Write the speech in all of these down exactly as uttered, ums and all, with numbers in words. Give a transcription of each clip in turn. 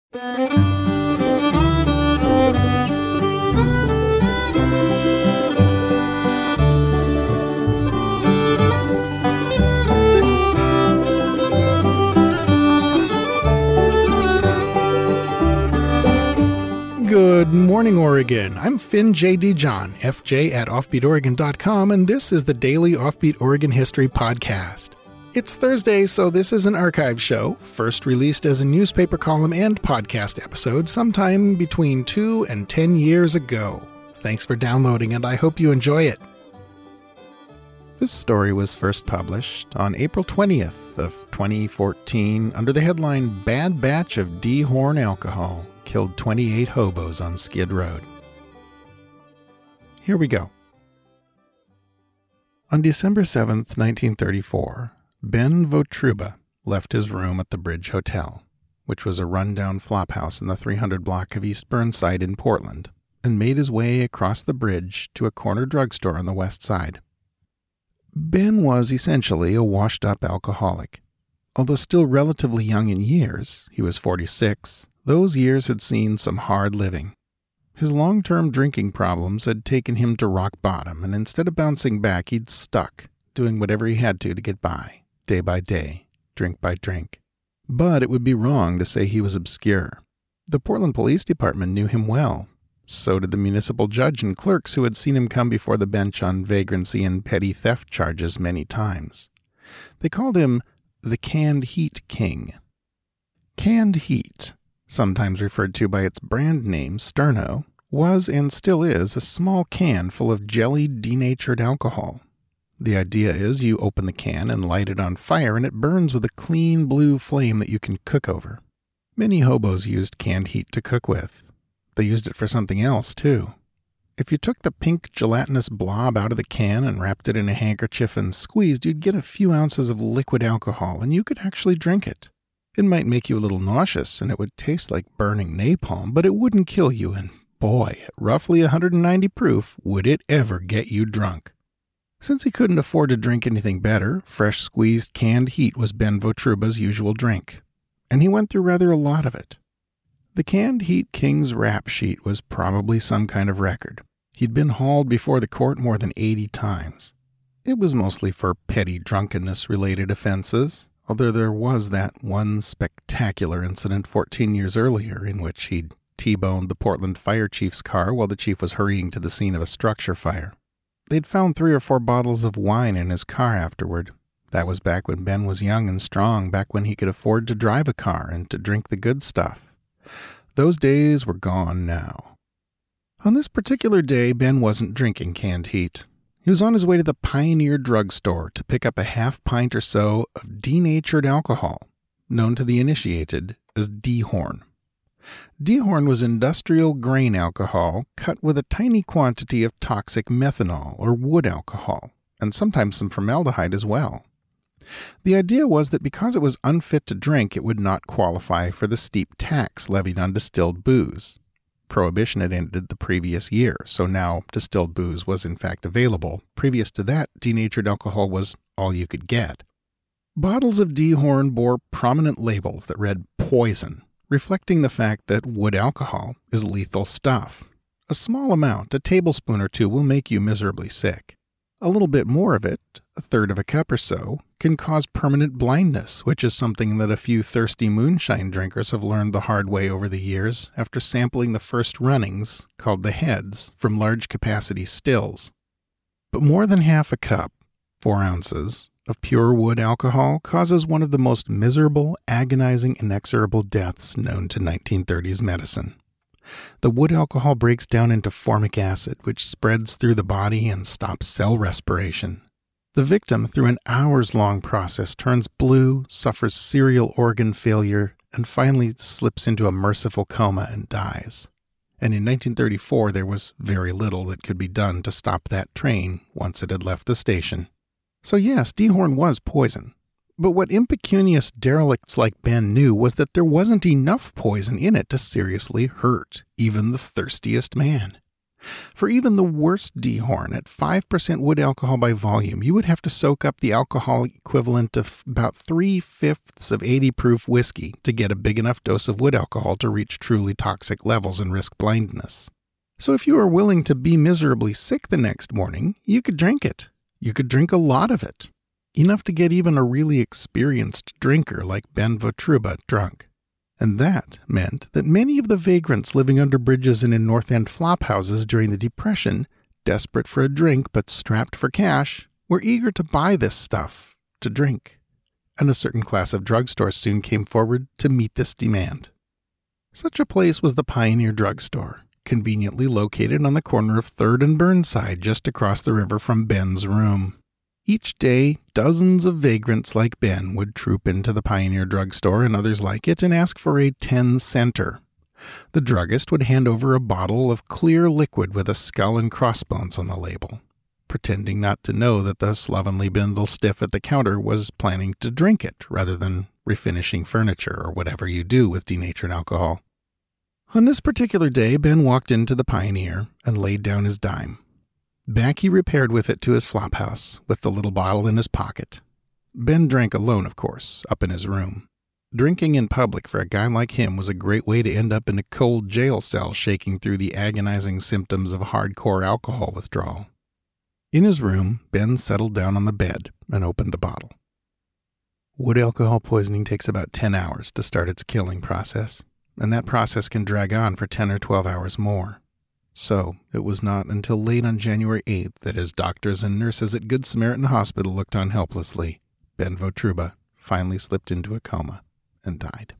Good morning, Oregon. I'm Finn J D. John, F J at offbeat oregon dot com, and this is the Daily Offbeat Oregon History Podcast. It's Thursday, so this is an archive show, first released as a newspaper column and podcast episode sometime between two and ten years ago. Thanks for downloading, and I hope you enjoy it. This story was first published on April twentieth of twenty fourteen under the headline Bad Batch of D-Horn Alcohol Killed twenty-eight Hobos on Skid Road. Here we go. On December seventh, nineteen thirty-four, Ben Votruba left his room at the Bridge Hotel, which was a rundown flophouse in the three hundred block of East Burnside in Portland, and made his way across the bridge to a corner drugstore on the west side. Ben was essentially a washed-up alcoholic. Although still relatively young in years, he was forty-six, those years had seen some hard living. His long-term drinking problems had taken him to rock bottom, and instead of bouncing back, he'd stuck, doing whatever he had to to get by, day by day, drink by drink. But it would be wrong to say he was obscure. The Portland Police Department knew him well. So did the municipal judge and clerks who had seen him come before the bench on vagrancy and petty theft charges many times. They called him the Canned Heat King. Canned Heat, sometimes referred to by its brand name Sterno, was and still is a small can full of jellied, denatured alcohol. The idea is you open the can and light it on fire, and it burns with a clean blue flame that you can cook over. Many hobos used canned heat to cook with. They used it for something else, too. If you took the pink gelatinous blob out of the can and wrapped it in a handkerchief and squeezed, you'd get a few ounces of liquid alcohol, and you could actually drink it. It might make you a little nauseous, and it would taste like burning napalm, but it wouldn't kill you, and boy, at roughly one hundred ninety proof, would it ever get you drunk. Since he couldn't afford to drink anything better, fresh squeezed canned heat was Ben Votruba's usual drink, and he went through rather a lot of it. The Canned Heat King's rap sheet was probably some kind of record. He'd been hauled before the court more than eighty times. It was mostly for petty drunkenness-related offenses, although there was that one spectacular incident fourteen years earlier in which he'd T-boned the Portland fire chief's car while the chief was hurrying to the scene of a structure fire. They'd found three or four bottles of wine in his car afterward. That was back when Ben was young and strong, back when he could afford to drive a car and to drink the good stuff. Those days were gone now. On this particular day, Ben wasn't drinking canned heat. He was on his way to the Pioneer drugstore to pick up a half pint or so of denatured alcohol, known to the initiated as D-Horn. D-Horn was industrial grain alcohol cut with a tiny quantity of toxic methanol or wood alcohol, and sometimes some formaldehyde as well. The idea was that because it was unfit to drink, it would not qualify for the steep tax levied on distilled booze. Prohibition had ended the previous year, so now distilled booze was in fact available. Previous to that, denatured alcohol was all you could get. Bottles of D-Horn bore prominent labels that read poison, reflecting the fact that wood alcohol is lethal stuff. A small amount, a tablespoon or two, will make you miserably sick. A little bit more of it, a third of a cup or so, can cause permanent blindness, which is something that a few thirsty moonshine drinkers have learned the hard way over the years after sampling the first runnings, called the heads, from large-capacity stills. But more than half a cup, four ounces, of pure wood alcohol causes one of the most miserable, agonizing, inexorable deaths known to nineteen thirties medicine. The wood alcohol breaks down into formic acid, which spreads through the body and stops cell respiration. The victim, through an hours-long process, turns blue, suffers serial organ failure, and finally slips into a merciful coma and dies. And in nineteen thirty-four, there was very little that could be done to stop that train once it had left the station. So yes, D-Horn was poison. But what impecunious derelicts like Ben knew was that there wasn't enough poison in it to seriously hurt even the thirstiest man. For even the worst dehorn at five percent wood alcohol by volume, you would have to soak up the alcohol equivalent of about three-fifths of eighty proof whiskey to get a big enough dose of wood alcohol to reach truly toxic levels and risk blindness. So if you are willing to be miserably sick the next morning, you could drink it. You could drink a lot of it. Enough to get even a really experienced drinker like Ben Votruba drunk. And that meant that many of the vagrants living under bridges and in North End flophouses during the Depression, desperate for a drink but strapped for cash, were eager to buy this stuff to drink. And a certain class of drugstores soon came forward to meet this demand. Such a place was the Pioneer Drugstore, conveniently located on the corner of third and Burnside just across the river from Ben's room. Each day, dozens of vagrants like Ben would troop into the Pioneer Drugstore and others like it and ask for a ten-center. The druggist would hand over a bottle of clear liquid with a skull and crossbones on the label, pretending not to know that the slovenly bindle stiff at the counter was planning to drink it rather than refinishing furniture or whatever you do with denatured alcohol. On this particular day, Ben walked into the Pioneer and laid down his dime. Back he repaired with it to his flophouse, with the little bottle in his pocket. Ben drank alone, of course, up in his room. Drinking in public for a guy like him was a great way to end up in a cold jail cell shaking through the agonizing symptoms of hardcore alcohol withdrawal. In his room, Ben settled down on the bed and opened the bottle. Wood alcohol poisoning takes about ten hours to start its killing process, and that process can drag on for ten or twelve hours more. So, it was not until late on January eighth that as doctors and nurses at Good Samaritan Hospital looked on helplessly, Ben Votruba finally slipped into a coma and died.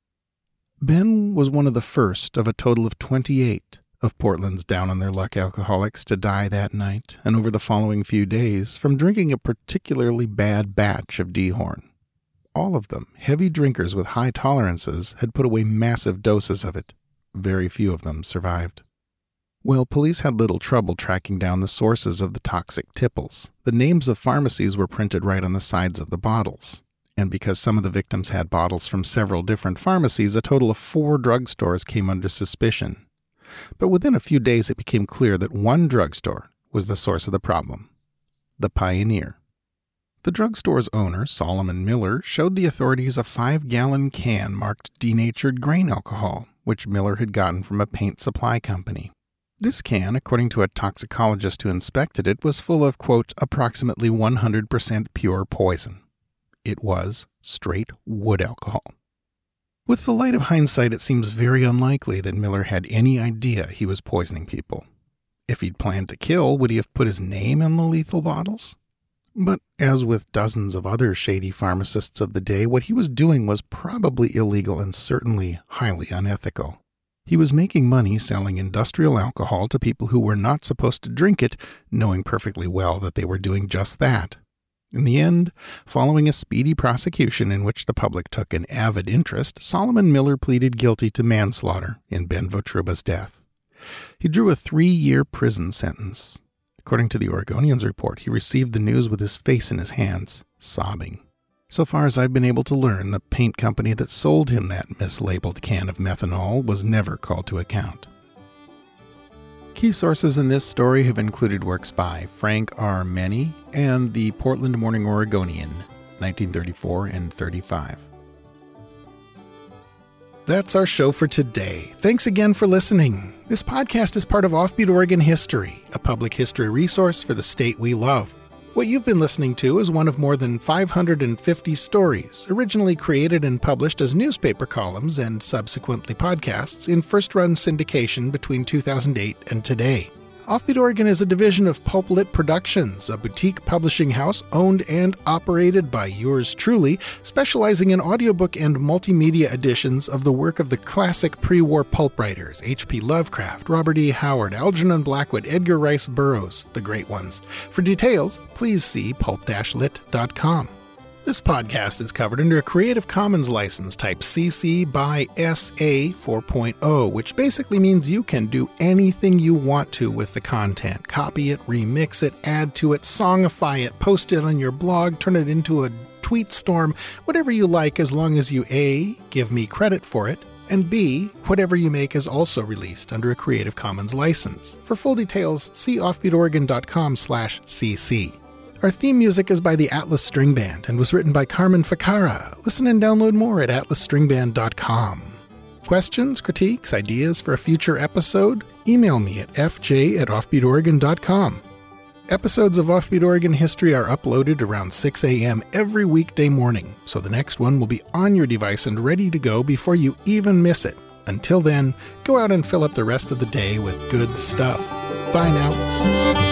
Ben was one of the first of a total of twenty-eight of Portland's down-on-their-luck alcoholics to die that night and over the following few days from drinking a particularly bad batch of dehorn. All of them, heavy drinkers with high tolerances, had put away massive doses of it. Very few of them survived. Well, police had little trouble tracking down the sources of the toxic tipples. The names of pharmacies were printed right on the sides of the bottles. And because some of the victims had bottles from several different pharmacies, a total of four drugstores came under suspicion. But within a few days it became clear that one drugstore was the source of the problem. The Pioneer. The drugstore's owner, Solomon Miller, showed the authorities a five-gallon can marked denatured grain alcohol, which Miller had gotten from a paint supply company. This can, according to a toxicologist who inspected it, was full of, quote, approximately one hundred percent pure poison. It was straight wood alcohol. With the light of hindsight, it seems very unlikely that Miller had any idea he was poisoning people. If he'd planned to kill, would he have put his name on the lethal bottles? But as with dozens of other shady pharmacists of the day, what he was doing was probably illegal and certainly highly unethical. He was making money selling industrial alcohol to people who were not supposed to drink it, knowing perfectly well that they were doing just that. In the end, following a speedy prosecution in which the public took an avid interest, Solomon Miller pleaded guilty to manslaughter in Ben Votruba's death. He drew a three-year prison sentence. According to the Oregonian's report, he received the news with his face in his hands, sobbing. So far as I've been able to learn, the paint company that sold him that mislabeled can of methanol was never called to account. Key sources in this story have included works by Frank R. Meny and the Portland Morning Oregonian, nineteen thirty-four and thirty-five. That's our show for today. Thanks again for listening. This podcast is part of Offbeat Oregon History, a public history resource for the state we love. What you've been listening to is one of more than five hundred fifty stories, originally created and published as newspaper columns and subsequently podcasts in first-run syndication between two thousand eight and today. Offbeat Oregon is a division of Pulp Lit Productions, a boutique publishing house owned and operated by yours truly, specializing in audiobook and multimedia editions of the work of the classic pre-war pulp writers H P Lovecraft, Robert E. Howard, Algernon Blackwood, Edgar Rice Burroughs, the great ones. For details, please see pulp dash lit dot com. This podcast is covered under a Creative Commons license type C C by S A four point oh, which basically means you can do anything you want to with the content. Copy it, remix it, add to it, songify it, post it on your blog, turn it into a tweet storm, whatever you like, as long as you A, give me credit for it, And B, whatever you make is also released under a Creative Commons license. For full details, see offbeatoregon.com slash cc. Our theme music is by the Atlas String Band and was written by Carmen Ficara. Listen and download more at atlas string band dot com. Questions, critiques, ideas for a future episode? Email me at f j at offbeat oregon dot com. Episodes of Offbeat Oregon History are uploaded around six a.m. every weekday morning, so the next one will be on your device and ready to go before you even miss it. Until then, go out and fill up the rest of the day with good stuff. Bye now.